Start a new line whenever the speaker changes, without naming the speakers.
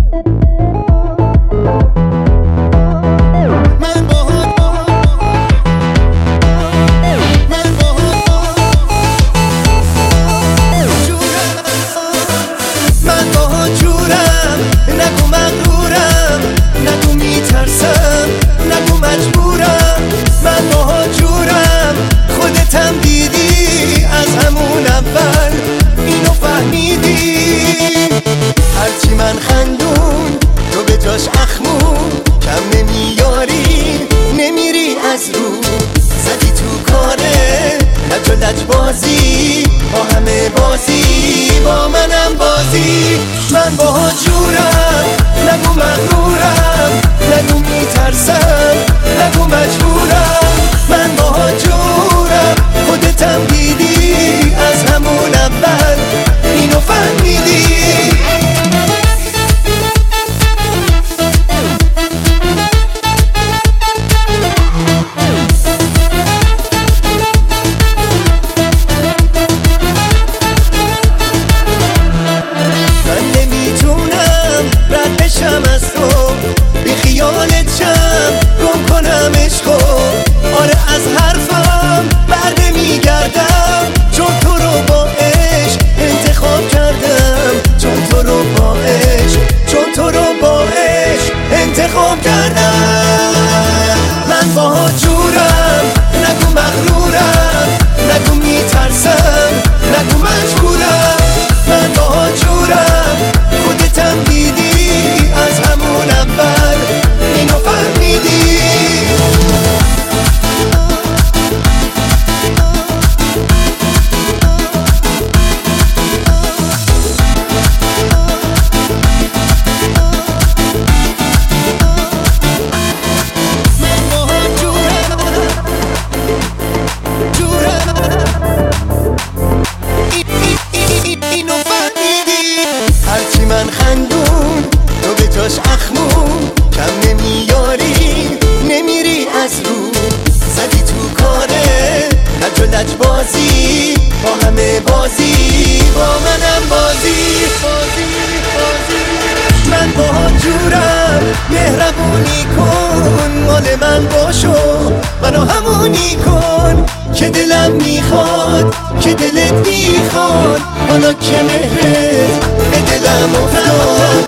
بازی با همه بازی با منم بازی. من با جورم، نگو مغرورم، نگو میترسم، نگو مجبورم. من با جورم، خودتم دیدی از همون اول اینو فهمیدی. من با جورم، نگو مغرورم، نگو میترسم، نگو مجبورم. من با جورم، خودتم دیدی از همون اول اینو فهمیدی. من خندون تو به جاش اخمون، کم نمیاری نمیری از رو. زدی تو کاره لج و لج بازی با همه بازی با منم بازی. من با جورم، مهربونی کن، مال من باشو، منو همونی کن که دلم میخواد، که دلت میخواد. حالا که مهرت به دلم افتاد